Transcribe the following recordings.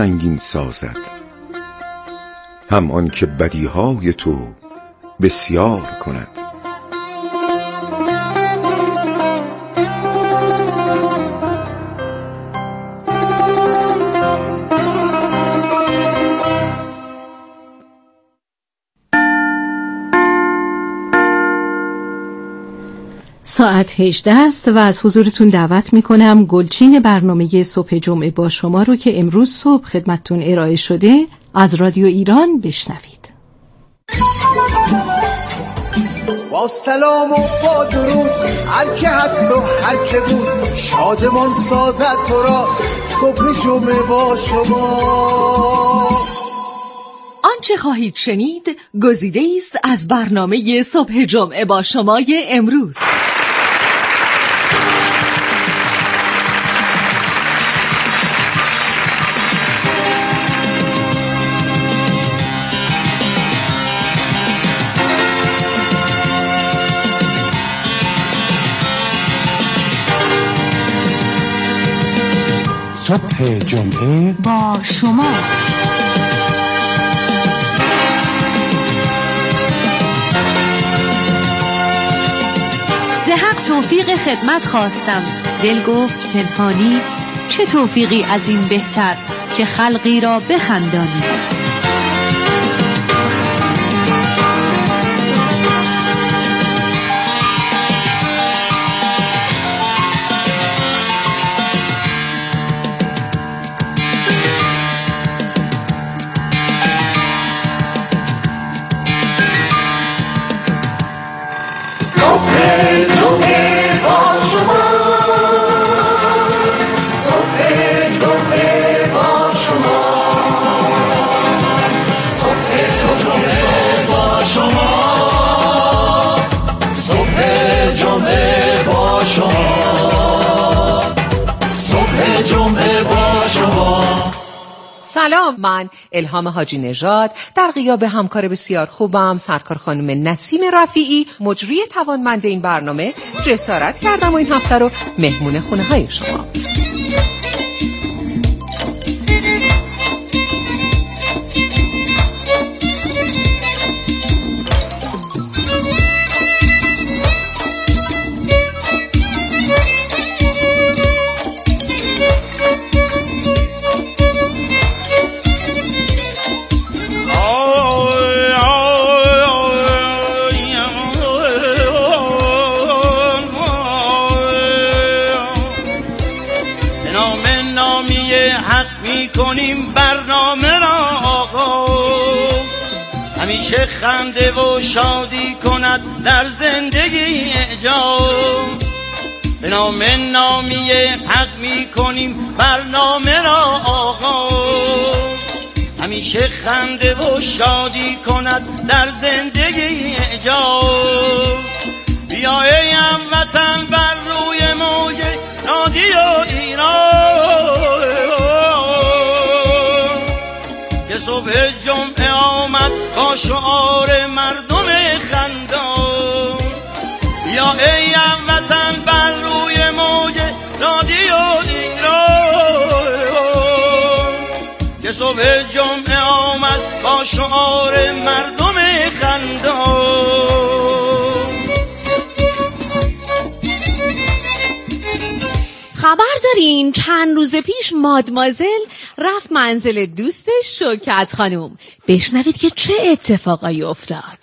سنگین سازد، هم آن که بدیهای تو بسیار کند. ساعت 18 است و از حضورتون دعوت میکنم گلچین برنامه صبح جمعه با شما رو که امروز صبح خدمتتون ارائه شده از رادیو ایران بشنوید. با سلام و با درود هر که هست و هر که بود، شادمان سازد تو را صبح جمعه با شما. آنچه خواهید شنید گزیده است از برنامه صبح جمعه با شمای امروز. صبح جمعه با شما. زحق توفیق خدمت خواستم، دل گفت پنهانی، چه توفیقی از این بهتر که خلقی را بخندانی. سلام، من الهام حاجی نژاد در غیاب همکار بسیار خوبم سرکار خانم نسیم رفیعی مجری توانمند این برنامه جسارت کردم و این هفته رو مهمون خونه های شما. کنیم برنامه را آقا، همیشه خنده و شادی کند در زندگی اعجاب. به نام نامی حق می کنیم برنامه را آقا، همیشه خنده و شادی کند در زندگی اعجاب. بیا ای هموطن بر روی موج رادیو ایران، که صبح جمعه آمد با شعار مردم خندان. بیا ای هموطن بر روی موج رادیو ایران، که صبح جمعه آمد با شعار مردم خندان. خبر دارین چند روز پیش مادمازل رفت منزل دوستش شوکت خانم. بشنوید که چه اتفاقایی افتاد.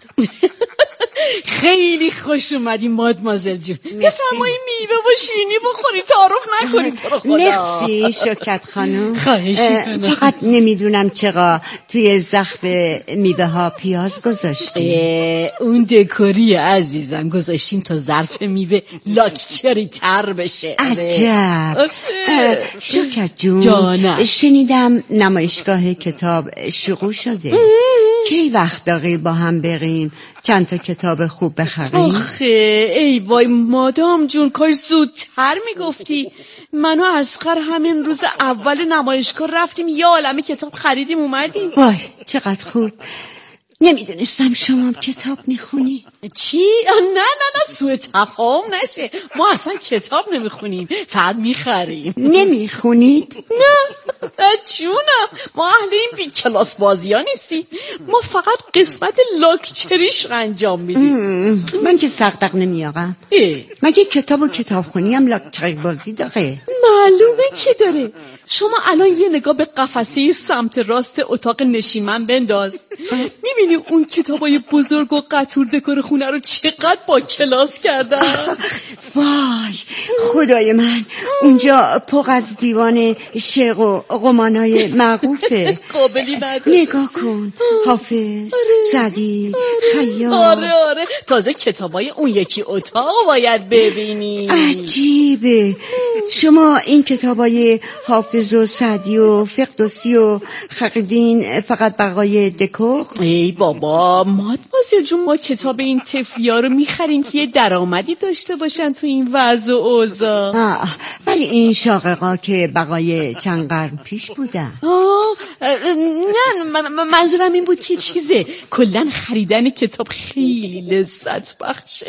خیلی خوش اومدی مادمازل جون. بفرمایید میوه و شیرینی بخوری، تعارف نکنید تو رو خدا. مرسی شوکت خانم. خواهش میکنم. فقط نمیدونم چقدر توی زخم میوه ها پیاز گذاشتیم. اون دکوری عزیزم گذاشتیم تا ظرف میوه لاکچری تر بشه. عجب. شوکت جون جانم، شنیدم نمایشگاه کتاب شروع شده. کی وقت داری با هم بریم چند تا کتاب خوب بخریم؟ آخه ای وای مادام جون، کاش زودتر میگفتی. من و اصغر همین روز اول نمایشگاه رفتیم یه عالمه کتاب خریدیم اومدیم. وای چقدر خوب. نمیدونستم شما هم کتاب میخونی. چی؟ نه سوء تفاهم نشه، ما اصلا کتاب نمیخونیم، فقط میخریم. نمیخونید؟ نه جونم، ما اهل این بی کلاس بازی ها نیستیم، ما فقط قسمت لاکچریش رو انجام میدیم. من که سقدق نمیاقم. مگه کتاب و کتابخونی هم لاکچری بازی داره؟ معلومه که داره. شما الان یه نگاه به قفسه سمت راست اتاق نشیمن بنداز، میبینی اون کتابای بزرگ و قطور دکور خونه رو چقدر با کلاس کردن. وای خدای من، اونجا پوق از دیوان شعر و رمانای معروفه. قابلی نداره. نگاه کن، حافظ، سعدی، خیام. آره تازه کتابای اون یکی اتاق باید ببینی. عجیبه، شما این کتابای حافظ و سعدی و فردوسی و خریدین فقط برای دکور؟ ای بابا مادمازیل جون، ما کتاب این طفلیا رو میخریم که یه درآمدی داشته باشن تو این وضع و اوضاع. ولی این شاققا که برای چند قرن پیش بودن. نه منظورم این بود که چیزه، کلن خریدن کتاب خیلی لذت بخشه.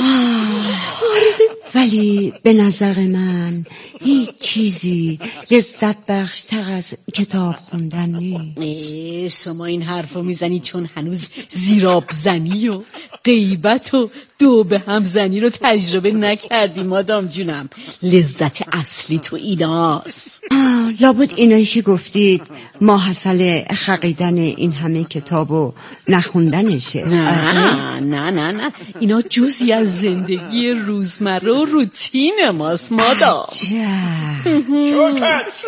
ولی به نظر من هیچ چیزی لذت بخشتر از کتاب خوندن نیست. شما این حرفو میزنی چون هنوز زیراب زنی و غیبت و دو به هم زنی رو تجربه نکردی مادام جونم. لذت اصلی تو ایناست. لابد اینایی که گفتید ماحصل خریدن این همه کتاب و نخوندنشه. نه اینا جزئی از زندگی روزمره و روتین ماست مادام. شوکت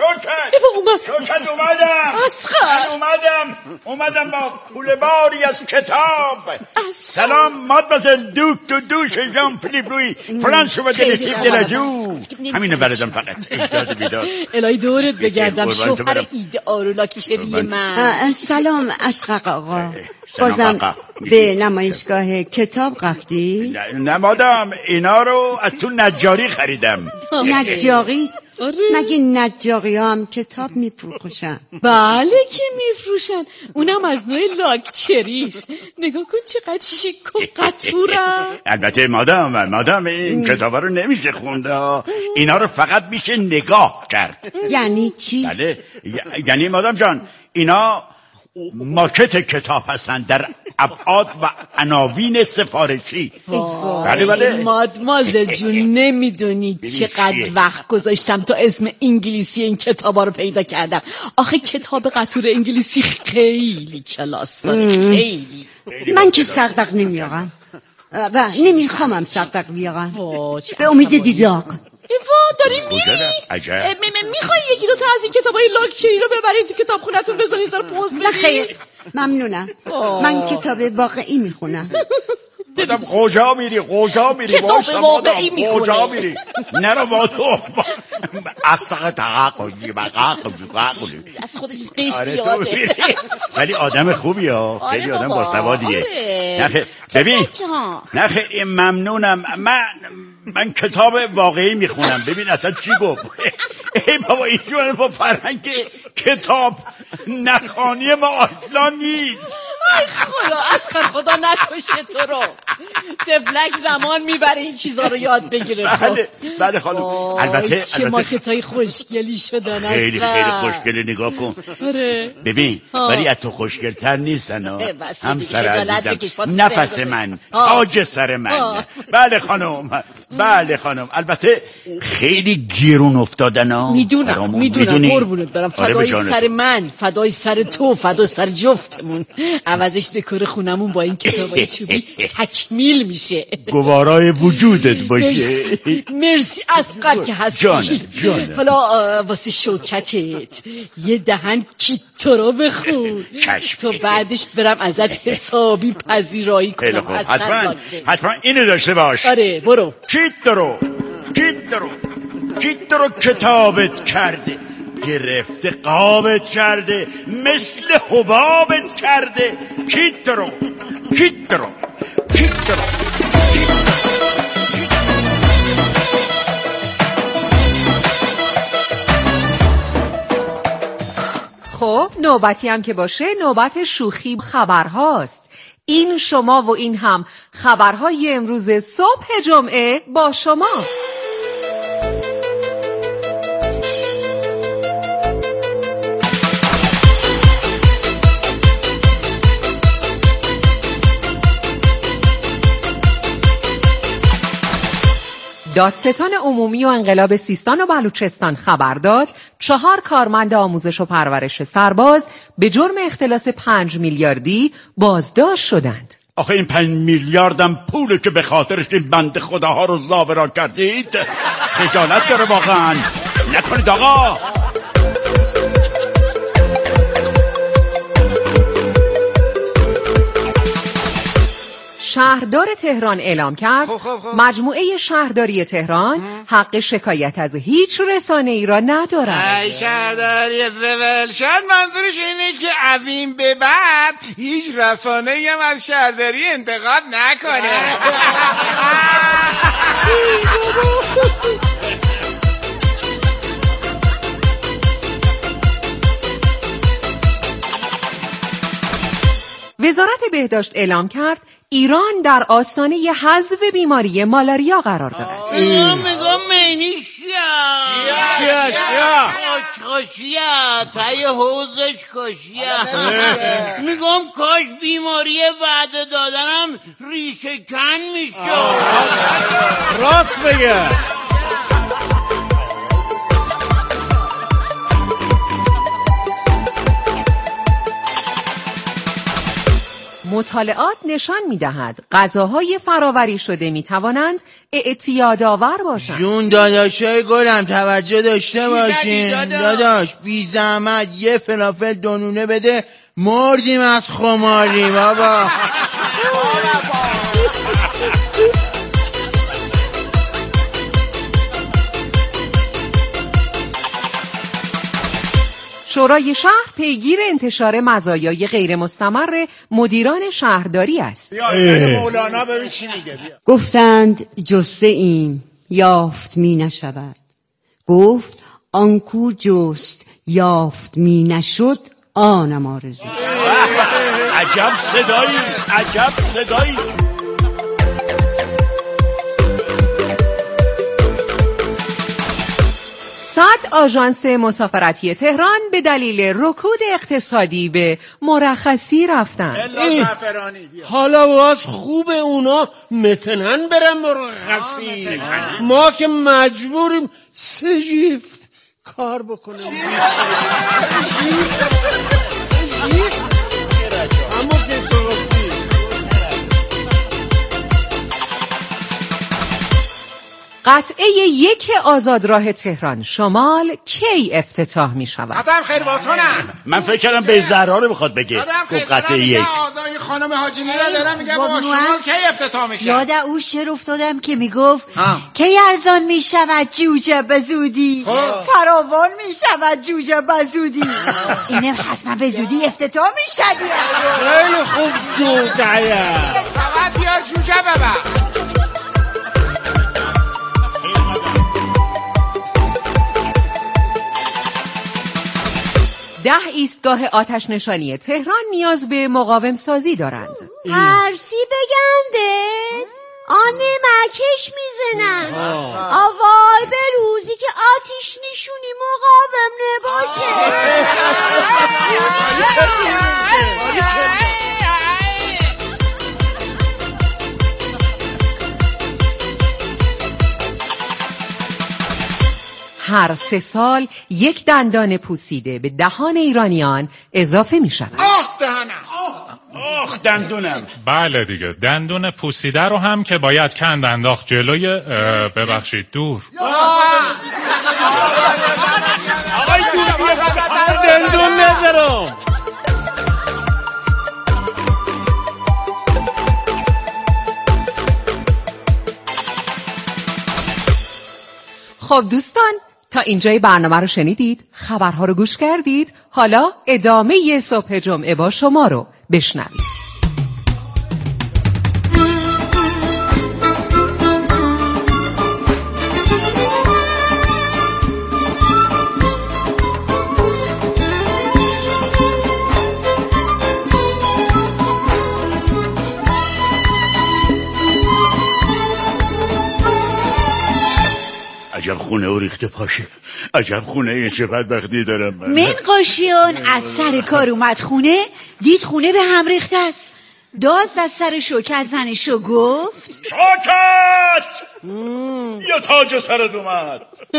اومدم با کوله باری از کتاب. سلام مادمازل دوک تو دوش ژان فیلیپ روی فرانسو و دلسیب دلجو. همینو بردم فقط. ایداد بیداد الهی دورت بگردم شوهر ایدئال و لاکچری من. سلام اشقق آقا، بازم به نمایشگاه کتاب رفتی؟ نه مادام، اینا رو از تو نجاری خریدم. نجاری؟ مگه نجاری ها هم کتاب میفروشن؟ بله که میفروشن، اونم از نوع لاکچریش. نگاه کن چقدر شیک و قطورم. البته مادام این کتابا رو نمیشه خونده، اینا رو فقط میشه نگاه کرد. یعنی چی؟ بله یعنی مادام جان اینا ماکت کتاب هستن در ابعاد و عناوین سفارشی. بله مادمازل جون نمیدونی چقدر وقت گذاشتم تا اسم انگلیسی این کتابا رو پیدا کردم. آخه کتاب قطور انگلیسی خیلی کلاس داره. خیلی. من که سقدق نمیارم و نمیخوامم سقدق بیارم به امید دیدار. داری میری؟ میخوای یکی دو تا از این کتابای لاکچری رو ببرید تو کتاب خونتون بذارید زار پوز بدید؟ خیر ممنونم. من کتاب واقعی میخونم. مادام کجا میری؟ کتاب واقعی میخونه. کجا میری؟ نرو با تو استقه تقاقلی از خودش قیشیاده. ولی آدم خوبی ها، خیلی آدم باسوادیه. نخیر ببین، نخیر ممنونم. من کتاب واقعی میخونم. ببین اصلا چی گفت؟ ای بابا اینجور با فرهنگ کتاب نخوانی ما آشنا نیست. ای خدا از خدا نکشه تو رو. تفلک زمان میبره این چیزا رو یاد بگیره. بله خانم. البته چه ماکتای خوشگلی شدن. خیلی خوشگله، نگاه کن. ببین ولی از تو خوشگلتر نیستن. همسر عزیزم، نفس من، تاج سر من. بله خانم. البته خیلی گیرون افتادن. میدونم قربونت برم. فدای سر من، فدای سر تو، فدای سر جفتمون. عوضش دکور خونمون با این کتابای چوبی تکمیل میشه. گوارای وجودت باشه. مرسی اصغر که هستی. جانم. حالا واسه شوکتت یه دهن کیتو رو بخون تو بعدش برم ازت حسابی پذیرایی کنم. حتما اینو داشته باش. آره برو. کیتو رو کتابت کرده، گرفته قابت کرده، مثل حبابت کرده. کیتو رو خب نوبتی هم که باشه نوبت شوخی خبرهاست. این شما و این هم خبرهای امروز صبح جمعه با شما. دادستان عمومی و انقلاب سیستان و بلوچستان خبر داد 4 کارمند آموزش و پرورش سرباز به جرم اختلاس 5 میلیاردی بازداشت شدند. آخه این 5 میلیاردم پوله که به خاطرش این بنده خداها رو زاورا کردید. خجالت داره واقعا. نکنید آقا. شهردار تهران اعلام کرد مجموعه شهرداری تهران حق شکایت از هیچ رسانه‌ای را ندارد. ای شهرداری زبلشان منظورش اینه که از این به بعد هیچ رسانه‌ای هم از شهرداری انتقاد نکنه. وزارت بهداشت اعلام کرد ایران در آستانه حذف بیماری مالاریا قرار دارد. میگم مینی شیا تای حوزش کشیا. میگم کاش بیماری وعده دادنم ریشه کن میشد. راست بگه. مطالعات نشان می‌دهد غذاهای فراوری شده می‌توانند اعتیادآور باشند. جون داداشای گلم توجه داشته باشین. داداش بی زحمت یه فلافل دونونه بده مردیم از خماری بابا. شورای شهر پیگیر انتشار مزایای غیر مستمر مدیران شهرداری است. مولانا ببین چی میگه. گفتند جسته این یافت می نشود. گفت آنکو جست یافت می نشد آنم آرزو. عجب صدایی، عجب صدایی. آژانس مسافرتی تهران به دلیل رکود اقتصادی به مرخصی رفتند. حالا باز خوب اونا متنن برن مرخصی. ما که مجبوریم 3 شیفت کار بکنیم. قطعه 1 آزادراه تهران شمال کی افتتاح می شود؟ آدم خیرباتونم. من فکر کردم به زهرا رو بخواد بگه. گفت قطعه 1. آزای خانم حاجی میرا دارم میگم با شمال کی افتتاح میشه؟ یاد او شعر افتادم که میگفت کی ارزان میشود جوجه به زودی، فراوان میشود جوجه به زودی. اینم حتما به زودی افتتاح میشه. خیلی خوب جوجه. فقط بیا جوجه ببر. 10 ایستگاه آتش نشانی تهران نیاز به مقاوم سازی دارند. هرچی بگم ده آنه مکش میزنن. آوای به روزی که آتش نشونی مقاوم نباشه. هر 3 سال 1 دندان پوسیده به دهان ایرانیان اضافه می شود. آخ دندونم. بله دیگه دندون پوسیده رو هم که باید کند انداخت جلوی ببخشید دور. آقای دندون ندارم. خب دوستان تا اینجای برنامه رو شنیدید، خبرها رو گوش کردید، حالا ادامه صبح جمعه با شما رو بشنوید. خونه و ریخته پاشه. عجب خونه این، چه بدبختی دارم من قاشیان از سر کار اومد خونه، دید خونه به هم ریخته است. داز از سر شوکت زنشو گفت شوکت یا تاج سرت اومد.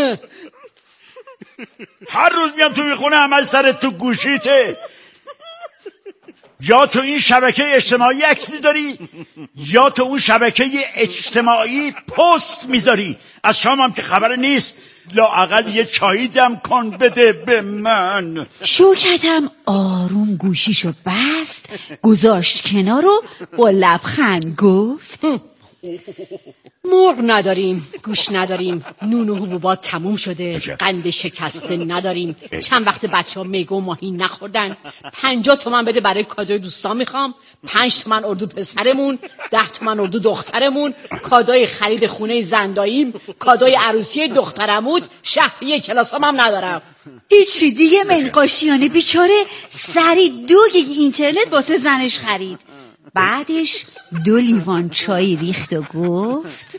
هر روز میام توی خونه همه سرت تو گوشیته، یا تو این شبکه اجتماعی عکس میذاری یا تو اون شبکه اجتماعی پست میذاری. از شامم که خبر نیست، لااقل یه چایی دم کن بده به من. شوکتم آروم گوشیشو بست، گذاشت کنار و با لبخند گفت مرغ نداریم، گوش نداریم، نون و حبوبات تموم شده، قند شکسته نداریم، چند وقت بچه ها میگو ماهی نخوردن، 50 تومن بده برای کادوی دوستان میخوام، 5 تومن اردو پسرمون، 10 تومن اردو دخترمون، کادوی خرید خونه زنداییم، کادوی عروسی دخترمود، شهریه کلاسام هم ندارم. هیچی دیگه. من قاشیانه بیچاره سری 2 گیگ اینترنت واسه زنش خرید. بعدش 2 لیوان چای ریخت و گفت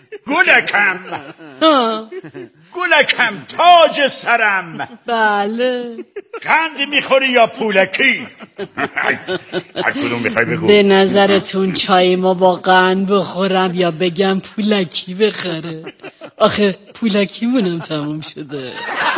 گلکم تاج سرم. بله. کندی میخوری یا پولکی؟ هر کدوم میخوای بگو. به نظرتون چای ما با قند بخورم یا بگم پولکی بخره؟ آخه پولکی مونم تموم شده.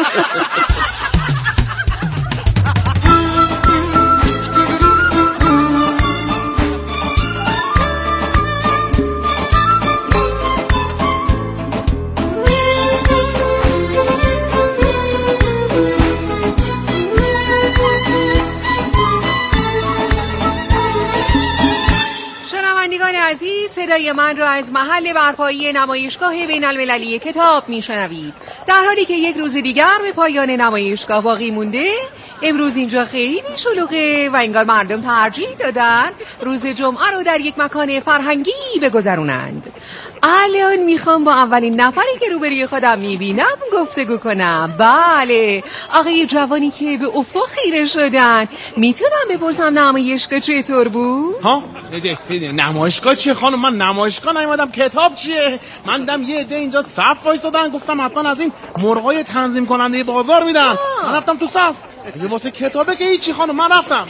عزیز، صدای من را از محل برپایی نمایشگاه بین المللی کتاب میشنوید. در حالی که یک روز دیگر به پایان نمایشگاه باقی مونده، امروز اینجا خیلی شلوغه و انگار مردم ترجیح دادن روز جمعه رو در یک مکان فرهنگی بگذرونند. الان میخوام با اولین نفری که روبروی خودم میبینم گفتگو کنم. بله، آقای جوانی که به افق خیره شدن. میتونم بپرسم نمایشگاه چطور بود؟ ها؟ نمایشگاه چیه خانم؟ من نمایشگاه نیومدم، کتاب چیه؟ من دیدم یه عده اینجا صف وایسادن، گفتم حتما از این مرغای تنظیم کننده بازار میدن. من رفتم تو صف. یه واسه کتابه که هیچی خانم، من رفتم.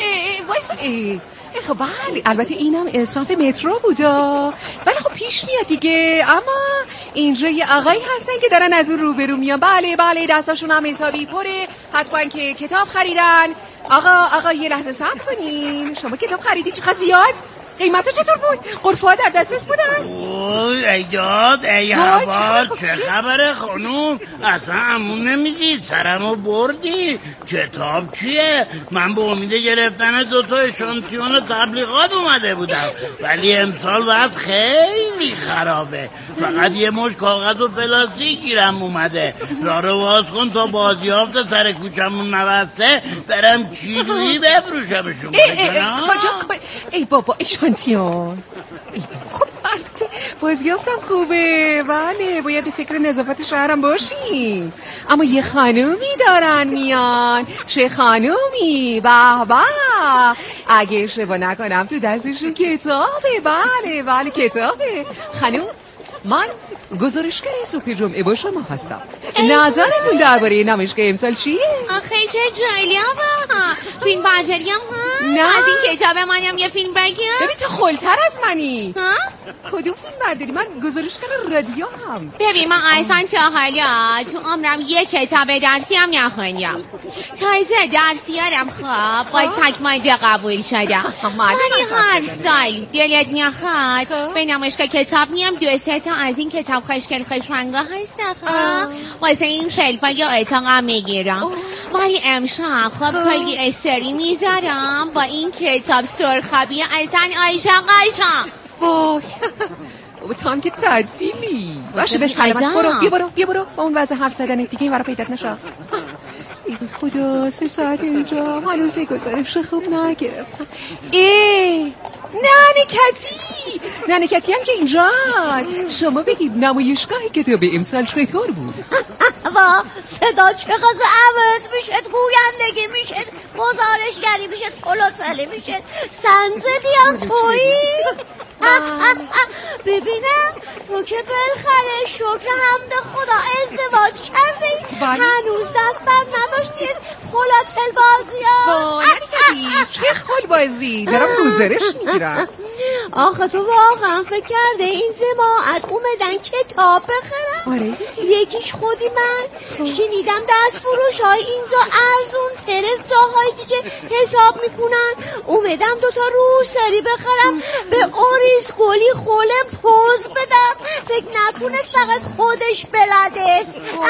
خب بله، البته اینم اصاف مترو بودا، ولی خب پیش میاد دیگه. اما اینجا یه آقایی هستن که دارن از اون روبرو میان. بله دستاشون هم حسابی پره، حتما که کتاب خریدن. آقا یه لحظه صبر کنین. شما کتاب خریدی؟ چقدر زیاد؟ قیمتا چطور بود؟ قرفه‌ها در دسترس بودن؟ ای داد ای هوار، چه خبره خانوم؟ اصلا همون نمیدید، سرمو بردی. کتاب چیه؟ من به امید گرفتن 2 اشانتیون تبلیغات اومده بودم، ولی امسال وضع خیلی خرابه. فقط یه مش کاغذ و پلاستیک گیرم اومده. راه رو باز کن تا بازیافت سر کوچمون نوسته برم چیلویی بفروشمشون. کجا؟ ای بابا اشانتیون. خب البته بازیافتم خوبه. بله، باید به فکر نظافت شهرم باشیم. اما یه خانومی دارن میان. چه خانومی؟ به اگه اشتباه نکنم تو دستشون کتابه. بله کتابه. خانوم، من گزارشگر صبح جمعه با شما هستم. نظرتون درباره نمایشگاه امسال چیه؟ آخه چه جالبه. فیلم برداری هم هست؟ نه. از این کتاب منم یه فیلم بگم؟ ببین تو خلتر از منی. کدوم فیلم برداری؟ من گزارشگر رادیو هم. ببین من اصلا تا حالا تو عمرم یه کتاب درسی هم نخوندم. تازه درسیارم خب با تکمایده قبول شدم. ولی هر سال دلت نخواد به نمایشگاه کتاب میام 2-3 تا از این کتاب خوشگل خوشرنگا هست خب واسه این شلفا یا اتاقم میگیرم. ولی امشب خب کلی استری میذارم با این کتاب سرخابی اصلا عاشقشم. وای بابا تو هم که تعطیلی. باشه به سلامت. بیا برو با اون وضع حرف زدن دیگه این ورا پیدات نشو. ای خدا 3 ساعت اینجا هنوز گزارش خوب نگرفتم. ننه کتی هم که اینجا. شما بگید نمایشگاه کتاب امسال چطور بود؟ و صدا چقدر عوض میشه، گویندگی میشه، گزارشگری میشه، پلوتلی میشه، سنزدی هم تویی. ببینم تو که بالاخره شکر حمد خدا ازدواج کردی، هنوز دست بر نداشتی از خلاتل بازی ها. چه خل بازی؟ دارم گزارش میگیرم. آخه تو واقعا فکر کرده این جماعت اومدن کتاب بخرن؟ آره یکیش خودی من شنیدم دست فروش های اینجا ارزون تر از جاهای دیگه حساب میکنن. اومدم دوتا روسری بخرم به اوریس گلی خولم پوز بدم، فکر نکنه فقط خودش بلده.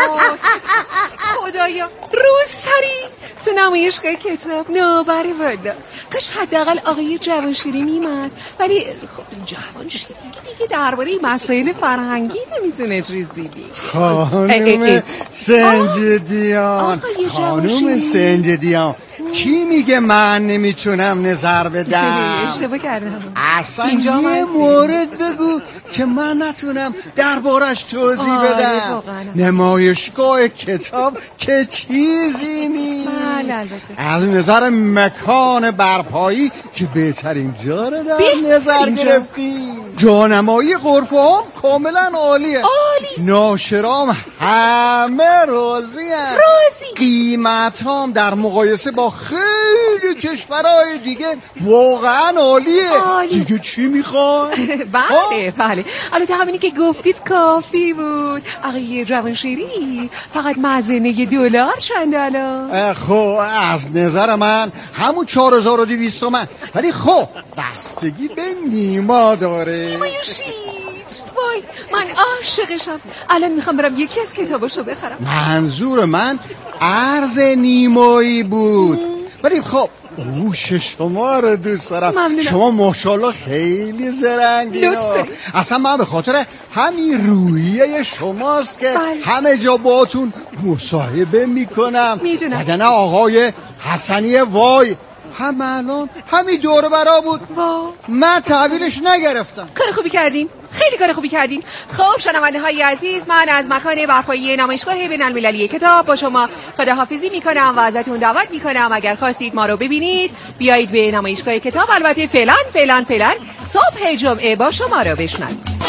خدایا روسری تو نمایشگاه کتاب نوبری بوده. کاش حداقل آقای جوانشیری میمد، ولی خب جوانشیری دیگه درباره مسائل فرهنگی نمیتونه چیزی بگه. خانم سنجدیان، خانم سنجدیان، کی میگه من نمیتونم نظر بدم؟ اشتباه کردم. اصلا یه مورد بگو که من نتونم دربارش توضیح بدم. نمایشگاه کتاب که چیزی نیست. از نظر مکان برپایی که بهترین جا رو در نظر گرفتیم. جانمایی غرفه هم کاملا عالیه. ناشرام همه راضی هم. قیمت هم در مقایسه با خیلی کشورهای دیگه واقعا عالیه. دیگه چی میخوای؟ بله البته همینی که گفتید کافی بود. آقای جوانشیری فقط مزینه $2 چند الان؟ خب از نظر من همون 4200 تومن، ولی خب بستگی به نیما داره. نیمایو شیر. وای من عاشقشم. الان میخوام برم یکی از کتاباشو بخرم. منظور من عرض نیمایی بود. ولی خب گوش شما رو دوست دارم. ممنونم. شما ماشاءالله خیلی زرنگین. اصلا من به خاطر همین روحیه شماست که همه جا باتون مصاحبه میکنم. بدن آقای حسنی وای هم الان همین دور برا بود. من تحویلش نگرفتم. کار خوبی کردین، خیلی کار خوبی کردین. خب شنونده های عزیز، من از مکان برپایی نمایشگاه بین‌المللی کتاب با شما خداحافظی میکنم و ازتون دعوت میکنم اگر خواستید ما رو ببینید بیایید به نمایشگاه کتاب. البته فعلا صبح جمعه با شما رو بشنوید.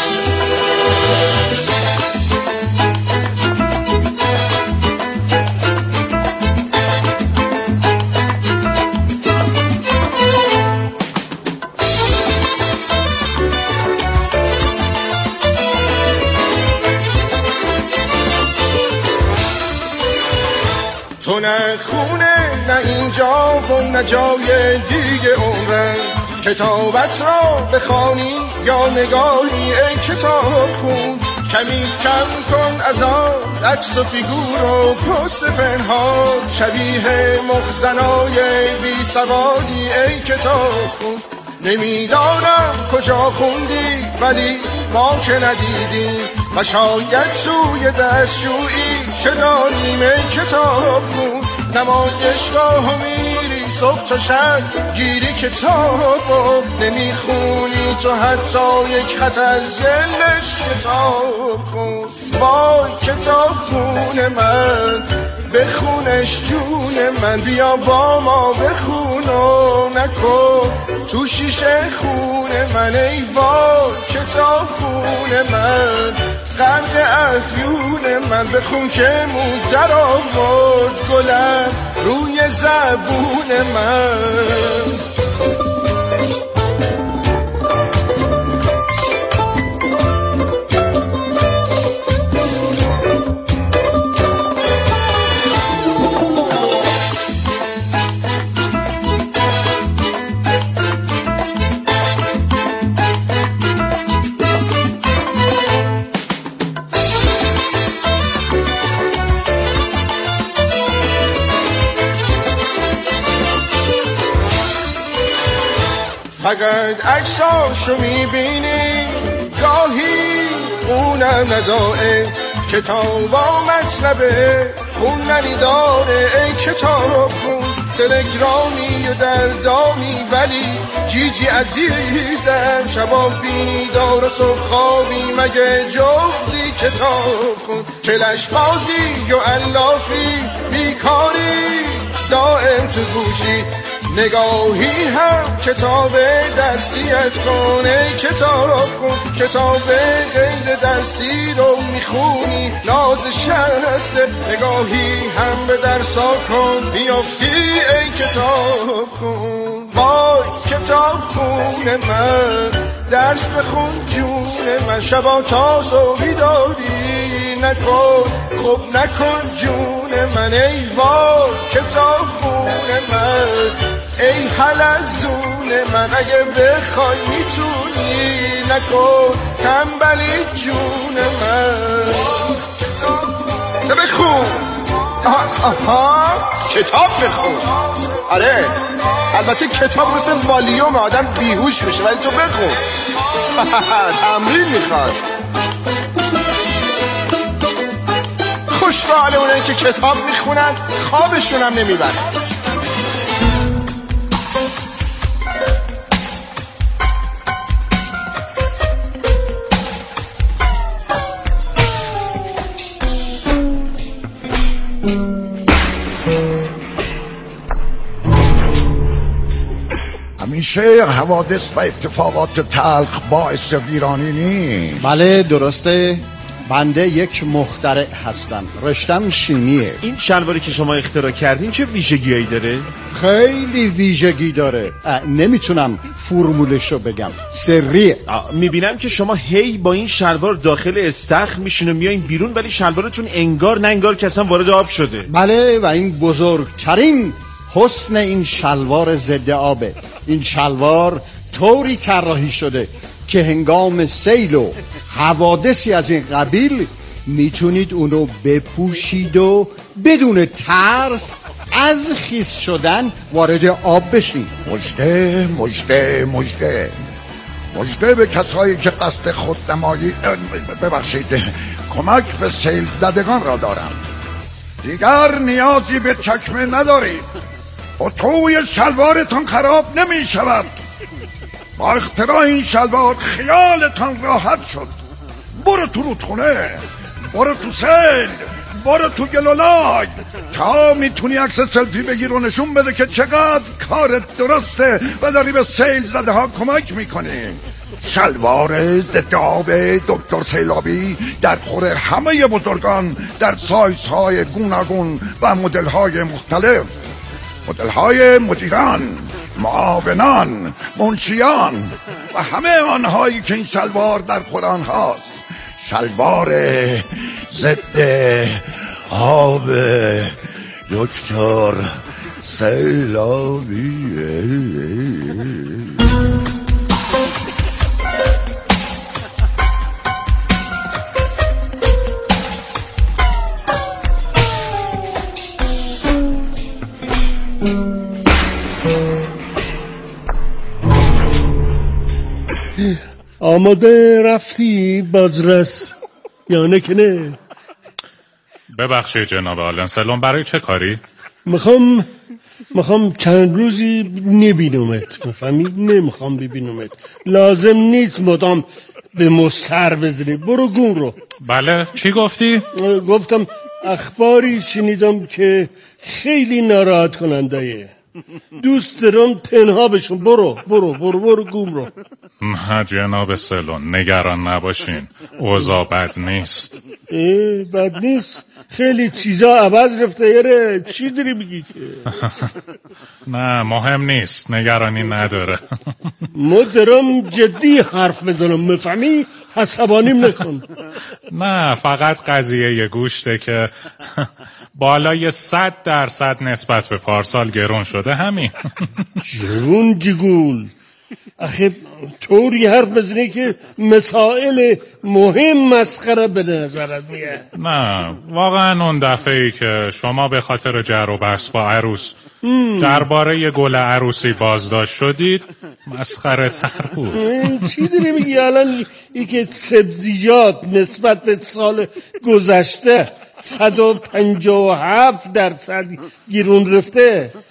تو نه خونه نه اینجا و نه جای دیگه عمرم، کتابت را بخوانی یا نگاهی ای کتاب خون، کمی کم کن از آن عکس و فیگور و پست پنهان، شبیه مخزنای بی سوادی ای کتاب خون. نمیدانم کجا خوندی ولی ما که ندیدیم و شاید توی دستشویی شدانیم کتاب بود. نمایشگاه میری صبح تا شب گیری کتاب نمیخونی تو حتی یک خط از جلدش کتاب خون. وای کتاب خون من بخونش جون من، بیا با ما بخون و نکن تو شیشه خون من. ای وای کتاب خون من غرق افیون من، بخون که مو در آورد گلم روی زبون من. فقط عکساشو میبینی گاهی اونم نداره، کتابا مطلبه خوندنی داره ای کتاب خون. تلگرامی و در دامی، ولی جیجی عزیزم شبا بیدار و صبح خوابی، مگه جفتی کتاب خون چلش بازی و علافی، بیکاری دائم تو گوشی، نگاهی هم کتاب درسیت کنه، کتاب خون کتاب غیر درسی رو میخونی، نازش هست نگاهی هم به درسا کن، بیافتی ای کتاب خون. وای کتاب خون من، درس بخون جون من، شبا تا صبحی داری نکن، خب نکن جون من، ای وای کتاب خون من، ای حلزون من، اگه بخوای میتونی نکن تنبلی جون من. بخون. آها کتاب بخون. آره البته کتاب مثل والیوم آدم بیهوش میشه، ولی تو بخون. تمرین میخواد. خوش به حال اونایی که کتاب میخونن خوابشون هم نمیبرن. همیشه حوادث و اتفاقات تلخ باعث ویرانی نیست. بله درسته، بنده یک مخترع هستم، رشتم شیمیه. این شلواری که شما اختراع کردین چه ویژگیایی داره؟ خیلی ویژگی داره، نمیتونم فرمولشو بگم، سریه. میبینم که شما هی با این شلوار داخل استخر میشین و میایین بیرون، ولی شلوارتون انگار نه انگار که اصلا وارد آب شده. بله و این بزرگترین حسن این شلوار ضد آبه. این شلوار طوری طراحی شده که هنگام سیل و حوادثی از این قبیل میتونید اونو بپوشید و بدون ترس از خیس شدن وارد آب بشید. مژده مژده مژده مژده به کسایی که قصد خودنمایی کمک به سیل زدگان را دارند. دیگر نیازی به چکمه ندارید، توی شلوارتان خراب نمی شود. با اختراع این شلوار خیالتان راحت شد. برو تو رودخونه، برو تو سیل، برو تو گلولای، تا میتونی عکس سلفی بگیر و نشون بده که چقدر کارت درسته و داری به سیل زده ها کمک میکنی. شلوار ضد آب دکتر سیلابی در خور همه بزرگان در سایزهای گوناگون و مدل‌های مختلف، مدل‌های مدیران، معاونان، منشیان و همه آنهایی که این شلوار در خود آنهاست. شلوار ضد آب دکتر سیلابی. آماده رفتی بازرس یا نه که نه؟ ببخشید جناب آلنسلون، برای چه کاری؟ میخوام چند روزی نبینمت، مفهمی؟ نمیخوام ببینمت، لازم نیست مدام به مستر بزنی، برو گون رو. بله چی گفتی؟ گفتم اخباری شنیدم که خیلی ناراحت کننده، دوست دارم تنها بشون. برو گم رو. نه جناب سلون، نگران نباشین، اوضاع بد نیست. بد نیست؟ خیلی چیزا عوض رفته یاره، چی داری میگی که؟ نه مهم نیست، نگرانی نداره. ما دارم جدی حرف بزنم، مفهمی؟ عصبانیم نکن. نه فقط قضیه گوشته که بالای 100% نسبت به پارسال گرون شده، همین. گرون جگول؟ آخه طوری حرف بزنی که مسائل مهم مسخره به نظرت میاد. نه واقعا اون دفعه‌ای که شما به خاطر جر و بحث با عروس درباره گل عروسی بازداشت شدید مسخره تر بود. چی داری میگی الان؟ ای که سبزیجات نسبت به سال گذشته 157% گیرون رفته،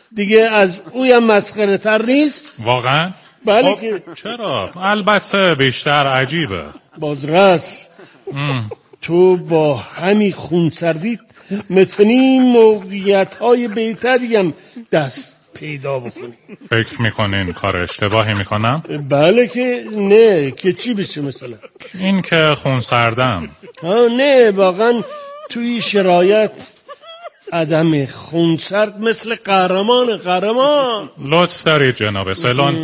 دیگه از اویم مسخره تر نیست؟ واقعا؟ بله که چرا؟ البته بیشتر عجیبه. بازرس تو با همین خونسردیت میتونی موقعیت‌های بهتری هم دست پیدا بکنی. فکر میکنین کار اشتباهی میکنم؟ بله که نه. که چی بشه مثلا؟ این که خونسردم. نه واقعا توی شرایط عدم خونسرد مثل قهرمان. لطف دارید جناب سلون.